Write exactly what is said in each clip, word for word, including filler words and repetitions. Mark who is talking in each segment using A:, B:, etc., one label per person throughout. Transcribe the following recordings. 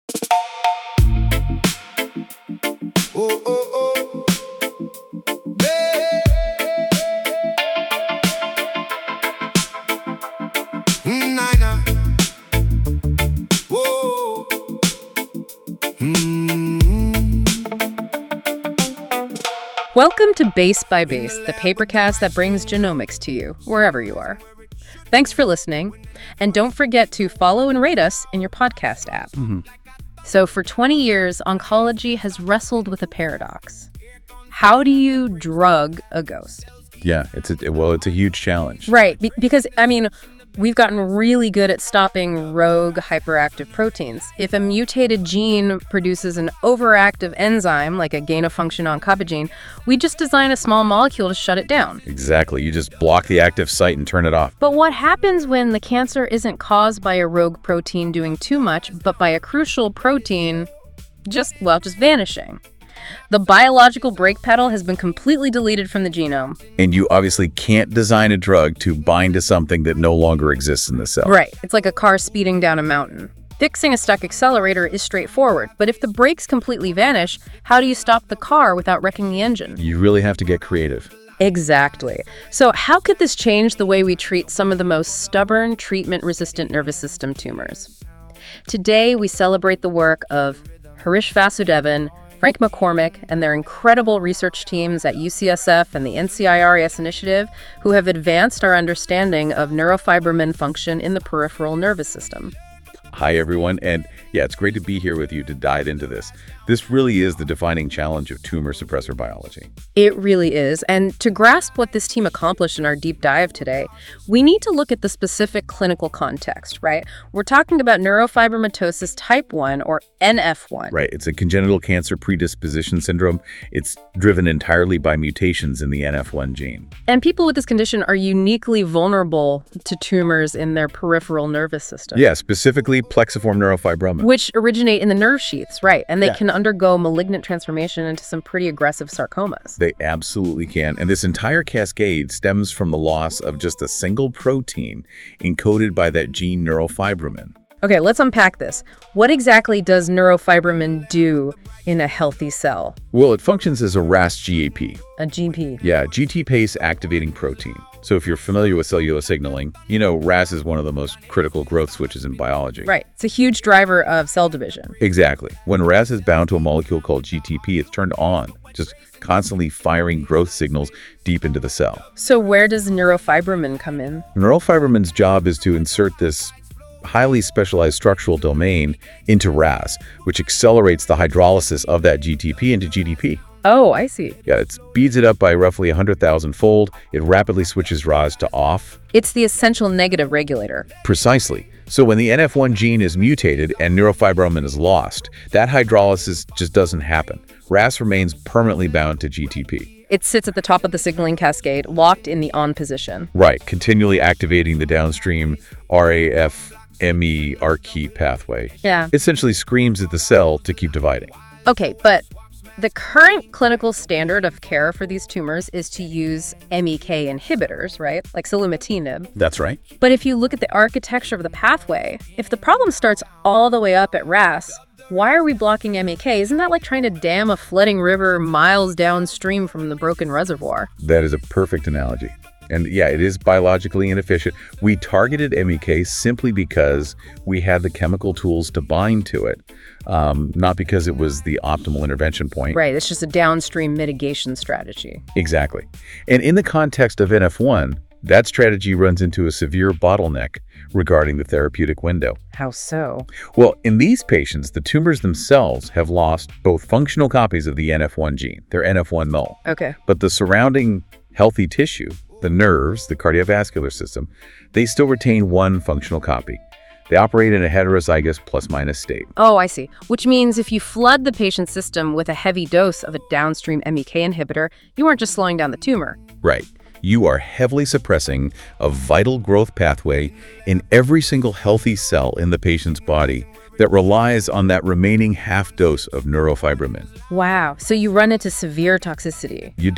A: Oh, oh, oh. Babe. Mm, nah, nah. Whoa. Mm.
B: Welcome to Base by Base, the papercast that brings genomics to you, wherever you are. Thanks for listening, and don't forget to follow and rate us in your podcast app.
C: Mm-hmm.
B: So for twenty years, oncology has wrestled with a paradox. How do you drug a ghost?
C: Yeah, it's a, well, it's a huge challenge.
B: Right, be- because, I mean, we've gotten really good at stopping rogue hyperactive proteins. If a mutated gene produces an overactive enzyme, like a gain-of-function oncopagene, we just design a small molecule to shut it down.
C: Exactly. You just block the active site and turn it off.
B: But what happens when the cancer isn't caused by a rogue protein doing too much, but by a crucial protein just, well, just vanishing? The biological brake pedal has been completely deleted from the genome.
C: And you obviously can't design a drug to bind to something that no longer exists in the cell.
B: Right. It's like a car speeding down a mountain. Fixing a stuck accelerator is straightforward, but if the brakes completely vanish, how do you stop the car without wrecking the engine?
C: You really have to get creative.
B: Exactly. So how could this change the way we treat some of the most stubborn treatment-resistant nervous system tumors? Today, we celebrate the work of Harish Vasudevan, Frank McCormick, and their incredible research teams at U C S F and the N C I R A S initiative, who have advanced our understanding of neurofibromin function in the peripheral nervous system.
C: Hi, everyone. And yeah, it's great to be here with you to dive into this. This really is the defining challenge of tumor suppressor biology.
B: It really is. And to grasp what this team accomplished in our deep dive today, we need to look at the specific clinical context, right? We're talking about neurofibromatosis type one, or N F one.
C: Right. It's a congenital cancer predisposition syndrome. It's driven entirely by mutations in the N F one gene.
B: And people with this condition are uniquely vulnerable to tumors in their peripheral nervous system.
C: Yeah, specifically plexiform neurofibromin.
B: Which originate in the nerve sheaths, right? And they
C: Yeah.
B: can undergo malignant transformation into some pretty aggressive sarcomas.
C: They absolutely can. And this entire cascade stems from the loss of just a single protein encoded by that gene neurofibromin.
B: Okay, let's unpack this. What exactly does neurofibromin do in a healthy cell?
C: Well, it functions as a R A S G A P.
B: A G P.
C: Yeah, G T P A C E activating protein. So if you're familiar with cellular signaling, you know R A S is one of the most critical growth switches in biology.
B: Right. It's a huge driver of cell division.
C: Exactly. When R A S is bound to a molecule called G T P, it's turned on, just constantly firing growth signals deep into the cell.
B: So where does neurofibromin come in?
C: Neurofibromin's job is to insert this highly specialized structural domain into R A S, which accelerates the hydrolysis of that G T P into G D P.
B: Oh, I see.
C: Yeah, it speeds it up by roughly one hundred thousand fold. It rapidly switches R A S to off.
B: It's the essential negative regulator.
C: Precisely. So when the N F one gene is mutated and neurofibromin is lost, that hydrolysis just doesn't happen. R A S remains permanently bound to G T P.
B: It sits at the top of the signaling cascade, locked in the on position.
C: Right, continually activating the downstream R A F M E A R C pathway.
B: Yeah.
C: Essentially screams at the cell to keep dividing.
B: Okay, but the current clinical standard of care for these tumors is to use M E K inhibitors, right? Like selumetinib.
C: That's right.
B: But if you look at the architecture of the pathway, if the problem starts all the way up at R A S, why are we blocking M E K? Isn't that like trying to dam a flooding river miles downstream from the broken reservoir?
C: That is a perfect analogy. And yeah, it is biologically inefficient. We targeted M E K simply because we had the chemical tools to bind to it, um, not because it was the optimal intervention point.
B: Right, it's just a downstream mitigation strategy.
C: Exactly. And in the context of N F one, that strategy runs into a severe bottleneck regarding the therapeutic window.
B: How so?
C: Well, in these patients, the tumors themselves have lost both functional copies of the N F one gene. They're N F one null.
B: Okay.
C: But the surrounding healthy tissue, the nerves, the cardiovascular system, they still retain one functional copy. They operate in a heterozygous plus-minus state.
B: Oh, I see. Which means if you flood the patient's system with a heavy dose of a downstream M E K inhibitor, you aren't just slowing down the tumor.
C: Right. You are heavily suppressing a vital growth pathway in every single healthy cell in the patient's body that relies on that remaining half dose of neurofibromin.
B: Wow. So you run into severe toxicity.
C: You do.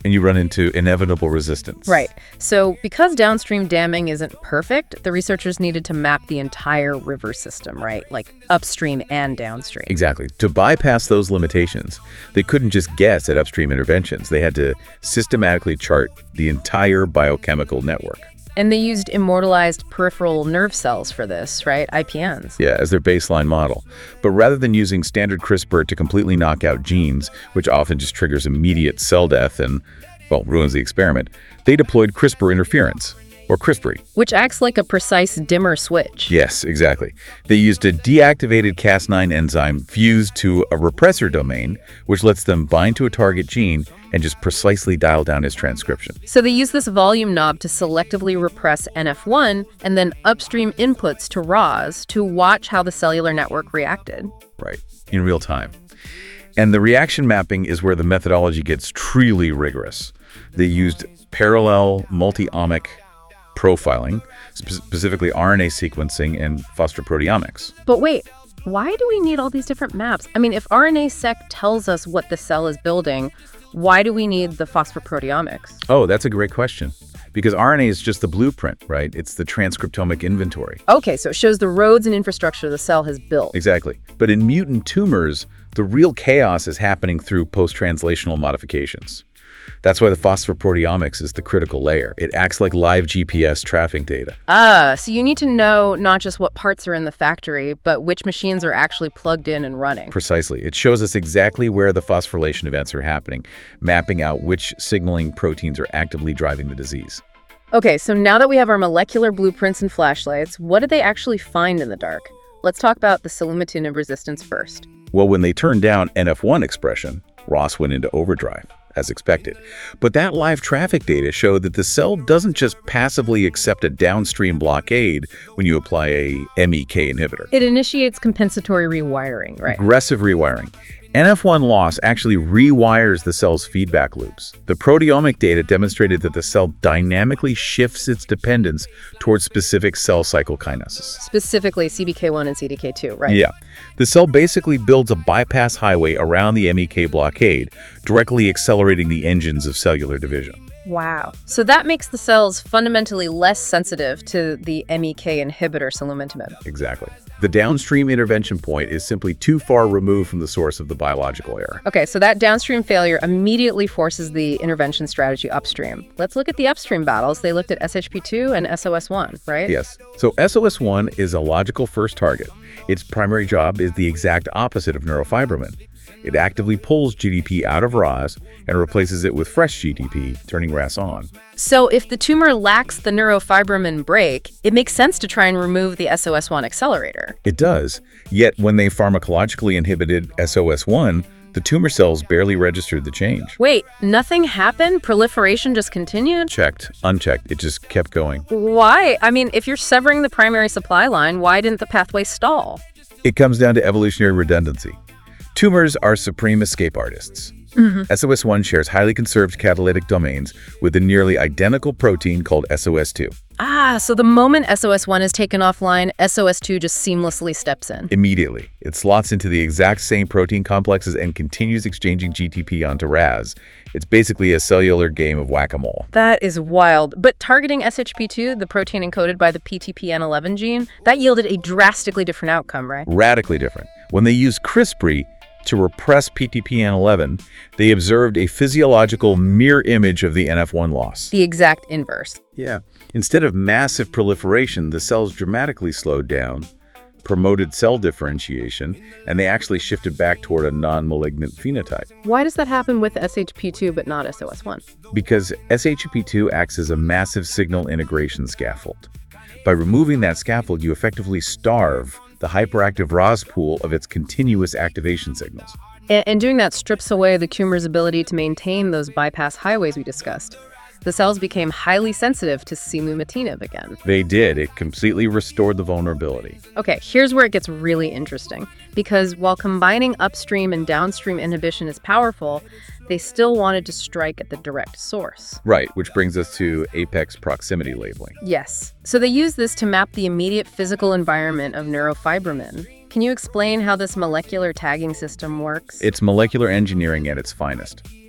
C: and you run into inevitable resistance.
B: Right. So because downstream damming isn't perfect, the researchers needed to map the entire river system, right? Like upstream and downstream.
C: Exactly. To bypass those limitations, they couldn't just guess at upstream interventions. They had to systematically chart the entire biochemical network.
B: And they used immortalized peripheral nerve cells for this, right? I P Ns.
C: Yeah, as their baseline model. But rather than using standard CRISPR to completely knock out genes, which often just triggers immediate cell death and, well, ruins the experiment, they deployed CRISPR interference, or CRISPR.
B: Which acts like a precise dimmer switch.
C: Yes, exactly. They used a deactivated Cas nine enzyme fused to a repressor domain, which lets them bind to a target gene and just precisely dial down its transcription.
B: So they use this volume knob to selectively repress N F one and then upstream inputs to R O S to watch how the cellular network reacted.
C: Right, in real time. And the reaction mapping is where the methodology gets truly rigorous. They used parallel multi-omic profiling, spe- specifically R N A sequencing and phosphoproteomics.
B: But wait, why do we need all these different maps? I mean, if R N A seq tells us what the cell is building, why do we need the phosphoproteomics?
C: Oh, that's a great question. Because R N A is just the blueprint, right? It's the transcriptomic inventory.
B: Okay, so it shows the roads and infrastructure the cell has built.
C: Exactly. But in mutant tumors, the real chaos is happening through post-translational modifications. That's why the phosphoproteomics is the critical layer. It acts like live G P S traffic data.
B: Ah, so you need to know not just what parts are in the factory, but which machines are actually plugged in and running.
C: Precisely. It shows us exactly where the phosphorylation events are happening, mapping out which signaling proteins are actively driving the disease.
B: Okay, so now that we have our molecular blueprints and flashlights, what did they actually find in the dark? Let's talk about the silumitinib resistance first.
C: Well, when they turned down N F one expression, R O S went into overdrive, as expected. But that live traffic data showed that the cell doesn't just passively accept a downstream blockade when you apply a M E K inhibitor.
B: It initiates compensatory rewiring, right?
C: Aggressive rewiring. N F one loss actually rewires the cell's feedback loops. The proteomic data demonstrated that the cell dynamically shifts its dependence towards specific cell cycle kinases.
B: Specifically C B K one and C D K two, right?
C: Yeah. The cell basically builds a bypass highway around the M E K blockade, directly accelerating the engines of cellular division.
B: Wow. So that makes the cells fundamentally less sensitive to the M E K inhibitor silumitinib.
C: Exactly. The downstream intervention point is simply too far removed from the source of the biological error.
B: Okay, so that downstream failure immediately forces the intervention strategy upstream. Let's look at the upstream battles. They looked at S H P two and S O S one, right?
C: Yes. So S O S one is a logical first target. Its primary job is the exact opposite of neurofibromin. It actively pulls G D P out of R O S and replaces it with fresh G D P, turning R A S on.
B: So if the tumor lacks the neurofibromin brake, it makes sense to try and remove the S O S one accelerator.
C: It does. Yet when they pharmacologically inhibited S O S one, the tumor cells barely registered the change.
B: Wait, nothing happened? Proliferation just continued?
C: Checked, unchecked, it just kept going.
B: Why? I mean, if you're severing the primary supply line, why didn't the pathway stall?
C: It comes down to evolutionary redundancy. Tumors are supreme escape artists.
B: Mm-hmm.
C: S O S one shares highly conserved catalytic domains with a nearly identical protein called S O S two.
B: Ah, so the moment S O S one is taken offline, S O S two just seamlessly steps in.
C: Immediately. It slots into the exact same protein complexes and continues exchanging G T P onto R A S. It's basically a cellular game of whack-a-mole.
B: That is wild. But targeting S H P two, the protein encoded by the P T P N eleven gene, that yielded a drastically different outcome, right?
C: Radically different. When they used CRISPR to repress P T P N eleven, they observed a physiological mirror image of the N F one loss.
B: The exact inverse.
C: Yeah. Instead of massive proliferation, the cells dramatically slowed down, promoted cell differentiation, and they actually shifted back toward a non-malignant phenotype.
B: Why does that happen with S H P two but not S O S one?
C: Because S H P two acts as a massive signal integration scaffold. By removing that scaffold, you effectively starve the hyperactive R O S pool of its continuous activation signals.
B: And, and doing that strips away the tumor's ability to maintain those bypass highways we discussed. The cells became highly sensitive to silumitinib again.
C: They did. It completely restored the vulnerability.
B: Okay, here's where it gets really interesting. Because while combining upstream and downstream inhibition is powerful, they still wanted to strike at the direct source.
C: Right, which brings us to apex proximity labeling.
B: Yes. So they use this to map the immediate physical environment of neurofibromin. Can you explain how this molecular tagging system works?
C: It's molecular engineering at its finest.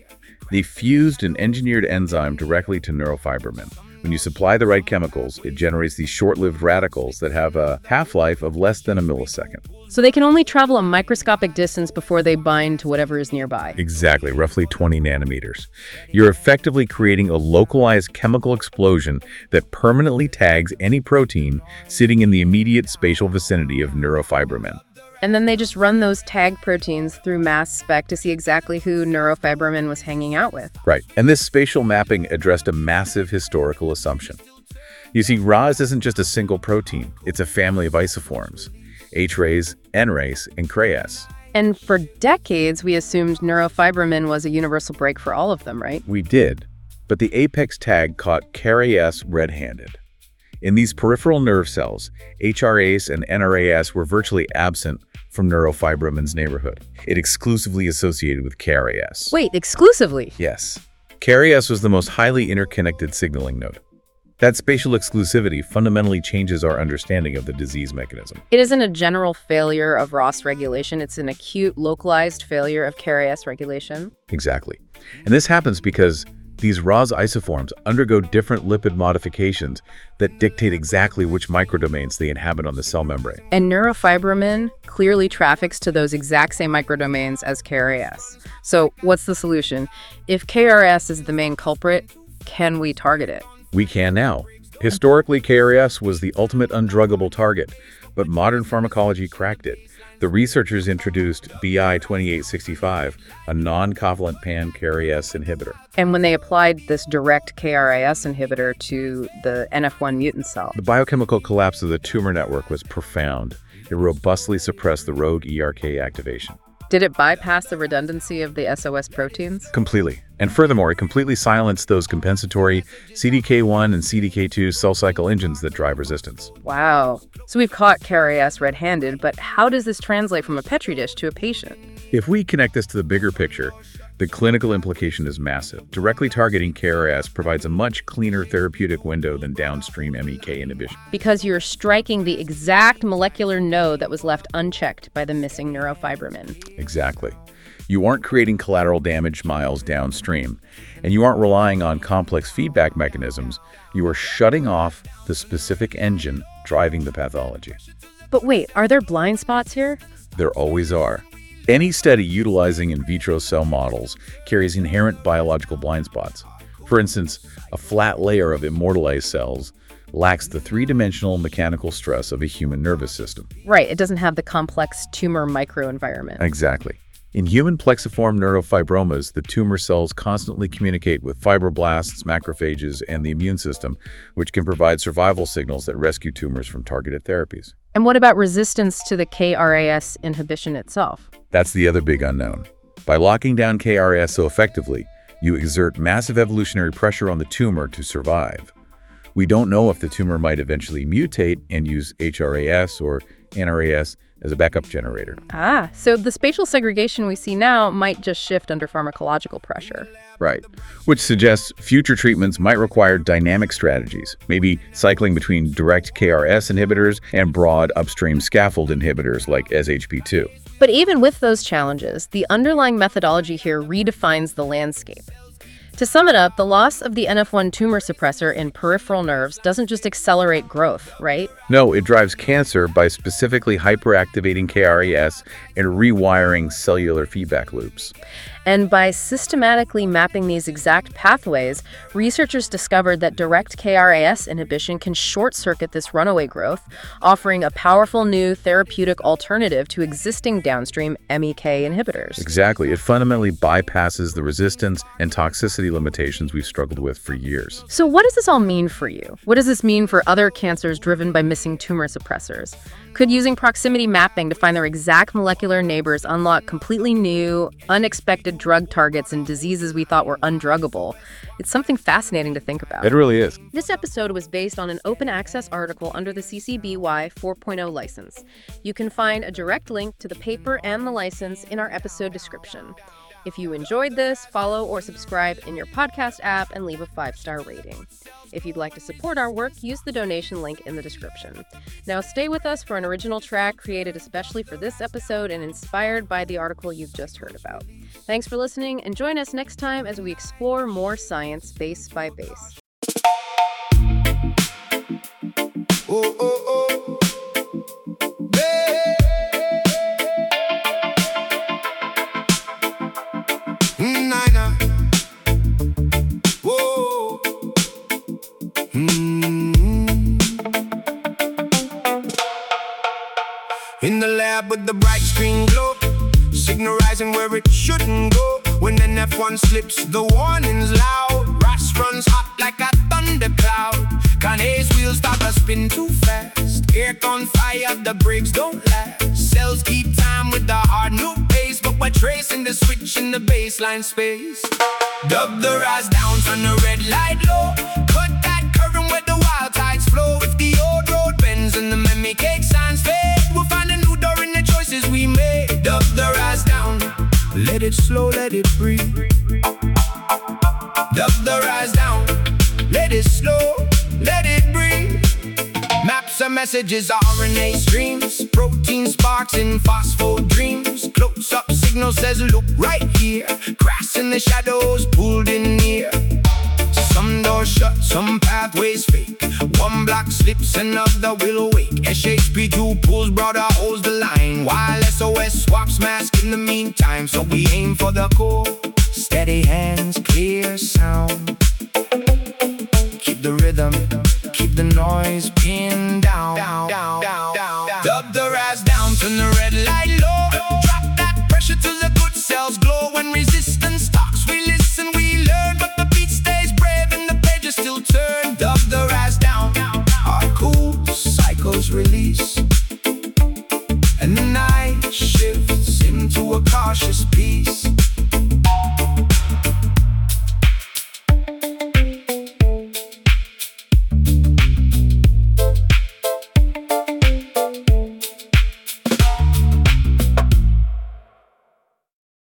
C: They fused an engineered enzyme directly to neurofibramin. When you supply the right chemicals, it generates these short-lived radicals that have a half-life of less than a millisecond.
B: So they can only travel a microscopic distance before they bind to whatever is nearby.
C: Exactly, roughly twenty nanometers. You're effectively creating a localized chemical explosion that permanently tags any protein sitting in the immediate spatial vicinity of neurofibramin.
B: And then they just run those tag proteins through mass spec to see exactly who neurofibramin was hanging out with.
C: Right, and this spatial mapping addressed a massive historical assumption. You see, R A S isn't just a single protein, it's a family of isoforms, H-rays, N-rays, and K R A S.
B: And for decades, we assumed neurofibramin was a universal break for all of them, right?
C: We did, but the apex tag caught K R A S red-handed. In these peripheral nerve cells, H R A S and N R A S were virtually absent from neurofibramin's neighborhood. It exclusively associated with K R A S.
B: Wait, exclusively?
C: Yes. K R A S was the most highly interconnected signaling node. That spatial exclusivity fundamentally changes our understanding of the disease mechanism.
B: It isn't a general failure of R O S regulation. It's an acute, localized failure of K R A S regulation.
C: Exactly. And this happens because these R A S isoforms undergo different lipid modifications that dictate exactly which microdomains they inhabit on the cell membrane.
B: And neurofibramin clearly traffics to those exact same microdomains as K R A S. So what's the solution? If K R A S is the main culprit, can we target it?
C: We can now. Historically, K R A S was the ultimate undruggable target, but modern pharmacology cracked it. The researchers introduced B I twenty-eight sixty-five, a non-covalent pan-K R A S inhibitor.
B: And when they applied this direct K R A S inhibitor to the N F one mutant cell,
C: The biochemical collapse of the tumor network was profound. It robustly suppressed the rogue E R K activation.
B: did it bypass the redundancy of the S O S proteins?
C: Completely. And furthermore, it completely silenced those compensatory C D K one and C D K two cell cycle engines that drive resistance.
B: Wow. So we've caught K R A S red-handed, but how does this translate from a Petri dish to a patient?
C: If we connect this to the bigger picture, the clinical implication is massive. Directly targeting K R A S provides a much cleaner therapeutic window than downstream M E K inhibition.
B: Because you're striking the exact molecular node that was left unchecked by the missing neurofibramin.
C: Exactly. You aren't creating collateral damage miles downstream, and you aren't relying on complex feedback mechanisms. You are shutting off the specific engine driving the pathology.
B: But wait, are there blind spots here?
C: There always are. Any study utilizing in vitro cell models carries inherent biological blind spots. For instance, a flat layer of immortalized cells lacks the three-dimensional mechanical stress of a human nervous system.
B: Right, it doesn't have the complex tumor microenvironment.
C: Exactly. In human plexiform neurofibromas, the tumor cells constantly communicate with fibroblasts, macrophages, and the immune system, which can provide survival signals that rescue tumors from targeted therapies.
B: And what about resistance to the K R A S inhibition itself?
C: That's the other big unknown. By locking down K R A S so effectively, you exert massive evolutionary pressure on the tumor to survive. We don't know if the tumor might eventually mutate and use H R A S or N R A S as a backup generator.
B: Ah, so the spatial segregation we see now might just shift under pharmacological pressure.
C: Right, which suggests future treatments might require dynamic strategies, maybe cycling between direct K R A S inhibitors and broad upstream scaffold inhibitors like S H P two.
B: But even with those challenges, the underlying methodology here redefines the landscape. To sum it up, the loss of the N F one tumor suppressor in peripheral nerves doesn't just accelerate growth, right?
C: No, it drives cancer by specifically hyperactivating K R A S and rewiring cellular feedback loops.
B: And by systematically mapping these exact pathways, researchers discovered that direct K R A S inhibition can short-circuit this runaway growth, offering a powerful new therapeutic alternative to existing downstream M E K inhibitors.
C: Exactly. It fundamentally bypasses the resistance and toxicity limitations we've struggled with for years.
B: So what does this all mean for you? What does this mean for other cancers driven by missing tumor suppressors? Could using proximity mapping to find their exact molecular neighbors unlock completely new, unexpected drug targets in diseases we thought were undruggable? It's something fascinating to think about.
C: It really is.
B: This episode was based on an open access article under the C C B Y four point oh license. You can find a direct link to the paper and the license in our episode description. If you enjoyed this, follow or subscribe in your podcast app and leave a five-star rating. If you'd like to support our work, use the donation link in the description. Now stay with us for an original track created especially for this episode and inspired by the article you've just heard about. Thanks for listening, and join us next time as we explore more science base by base.
A: Oh, oh, oh. Babe. Nina. Whoa. Mm. In the lab with the bright screen glow, signal rising where it shouldn't go. When an F one slips, the warning's loud. Ross runs hot like a thundercloud. Kanye's wheels start to spin too fast. Air on fire, the brakes don't last. Cells keep time with the hard new pace, but we're tracing the switch in the baseline space. Dub the rise down, turn the red light low. Cut that current where the wild tides flow. If the old road bends and the memory cake signs fade, we'll find a new door in the choices we made. Dub the rise down, let it slow, let it breathe. Dub the rise down, let it slow, let it breathe. Maps are messages, R N A streams, protein sparks in phosphode dreams. Close-up signal says look right here. Grass in the shadows pulled in near. Some doors shut, some pathways fake. One block slips, another will awake. S H P two pulls broader, holds the line, while S O S swaps mask in the meantime. So we aim for the core, steady hands, clear sound. Keep the rhythm, keep the noise pinned down, down, down, down, down, down. Dub the rise down, turn the red light low. Drop that pressure till the good cells glow. When resistance talks, we listen, we learn, but the beat stays brave and the pages still turn. Dub the rise down, our cool cycles release, and the night shifts into a cautious peace.